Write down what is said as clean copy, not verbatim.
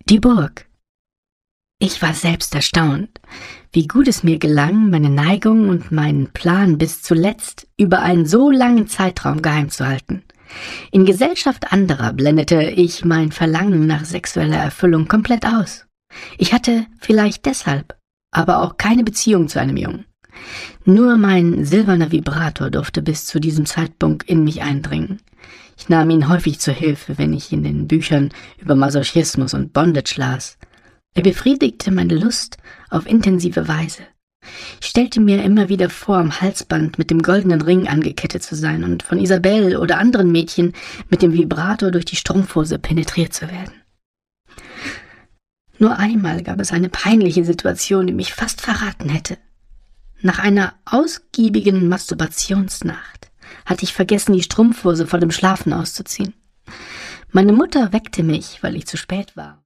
Die Burg. Ich war selbst erstaunt, wie gut es mir gelang, meine Neigung und meinen Plan bis zuletzt über einen so langen Zeitraum geheim zu halten. In Gesellschaft anderer blendete ich mein Verlangen nach sexueller Erfüllung komplett aus. Ich hatte vielleicht deshalb aber auch keine Beziehung zu einem Jungen. Nur mein silberner Vibrator durfte bis zu diesem Zeitpunkt in mich eindringen. Ich nahm ihn häufig zur Hilfe, wenn ich in den Büchern über Masochismus und Bondage las. Er befriedigte meine Lust auf intensive Weise. Ich stellte mir immer wieder vor, am Halsband mit dem goldenen Ring angekettet zu sein und von Isabelle oder anderen Mädchen mit dem Vibrator durch die Strumpfhose penetriert zu werden. Nur einmal gab es eine peinliche Situation, die mich fast verraten hätte. Nach einer ausgiebigen Masturbationsnacht hatte ich vergessen, die Strumpfhose vor dem Schlafen auszuziehen. Meine Mutter weckte mich, weil ich zu spät war.